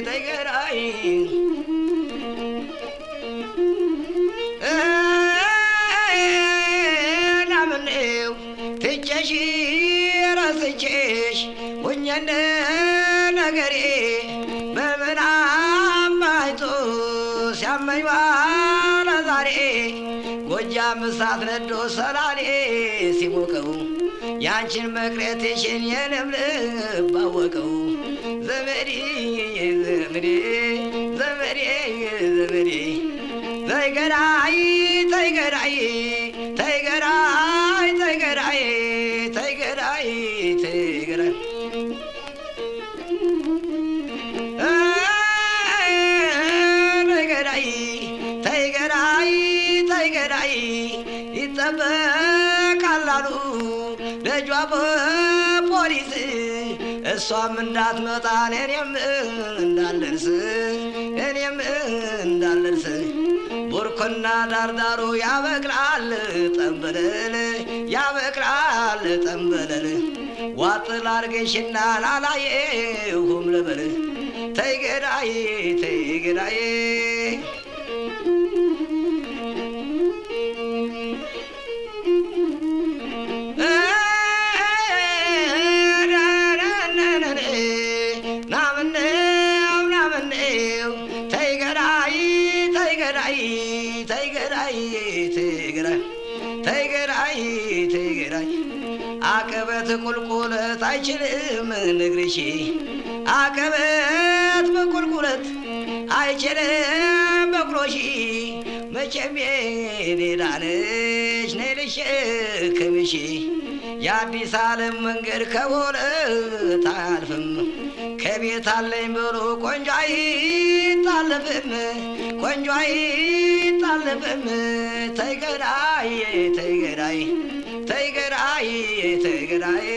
ተይገራይ ናምኔው ትቼሽ ረስቼሽ ሁኜን ነገሬ በምናም አይቶ ሲያመኝ ዋለ ዛሬ ጎጃም እሳት ነዶ ሰላሌ ሲሞቀው ያንቺን መቅረትሽን የኔም ልብ አወቀው ዘመዴ ዘመዴ ዘመዴ ዘመዴ ተይገራይ ተይገራይ ተይገራይ ተይገራይ ተይገራይ ተይገራይ ተይገራይ ተይገራይ ይጠበቃላሉ ልጇ በፖሊስ እሷም እንዳትመጣ እኔም እንዳልደርስ እኔም እንዳልደርስ ቡርኩና ዳርዳሩ ያበቅላል ጠንበለል ያበቅላል ጠንበለል ዋጥ ላርገሽና ላላየሁም ልበል ተይገራይ ተይገራይ ተይገራይ ተይገራይ አቀበት ቁልቁለት አይችልም ንግርሽ አቀበት በቁልቁለት አይችልም በቅሎሽ መቼም ሌዳነሽ ነይልሽ ክምሽ የአዲስ ዓለም መንገድ ከሆነ ታያልፍም ከቤት አለኝ ብሎ ቆንጆ አይታለፍም ቆንጆ አይታለፍም ተይገራይ ተይገራይ ተይገራይ ተይገራይ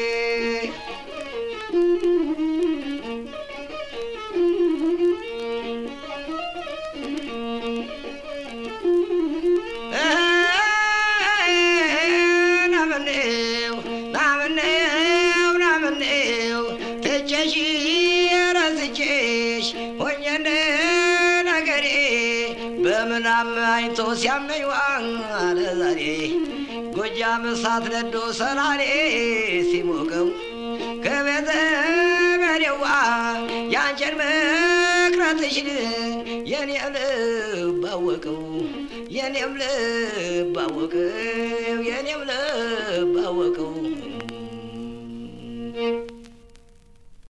በምናም አይቶ ሲያመኝ ዋለ ዛሬ ጎጃም እሳት ነዶ ሰላሌ ሲሞቀው ከቤተ መሬዋ ያንቺን መቅረትሽን የኔም ልብ አወቀው የኔም ልብ አወቀው የኔም ልብ አወቀው